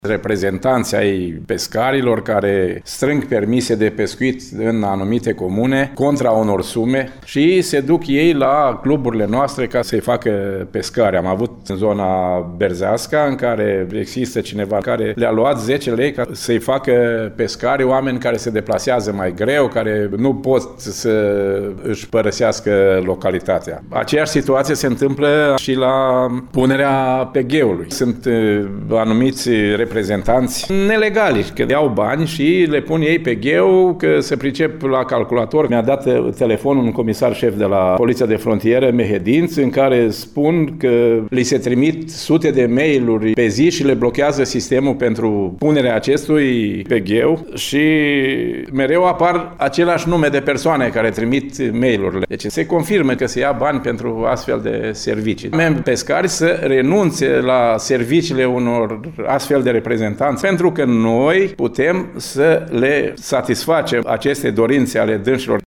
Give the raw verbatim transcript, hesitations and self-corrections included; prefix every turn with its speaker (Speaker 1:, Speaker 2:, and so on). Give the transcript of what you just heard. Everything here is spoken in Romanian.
Speaker 1: reprezentanți ai pescarilor care strâng permise de pescuit în anumite comune contra unor sume și se duc ei la cluburile noastre ca să-i facă pescari. Am avut în zona Berzeasca în care există cineva care le-a luat zece lei ca să-i facă pescari, oameni care se deplasează mai greu, care nu pot să își părăsească localitatea. Aceeași situație se întâmplă și la punerea pegheului. Sunt anumiți reprezentanți nelegali, că iau bani și le pun ei pe gheu, că se pricep la calculator. Mi-a dat telefonul un comisar șef de la Poliția de Frontieră, Mehedinț, în care spun că li se trimit sute de mail-uri pe zi și le blochează sistemul pentru punerea acestui pe gheu și mereu apar același nume de persoane care trimit mail-urile. Deci se confirmă că se ia bani pentru astfel de servicii. Membrii pescari să renunțe la serviciile unor astfel de reprezentanți, pentru că noi putem să le satisfacem aceste dorințe ale dânșilor.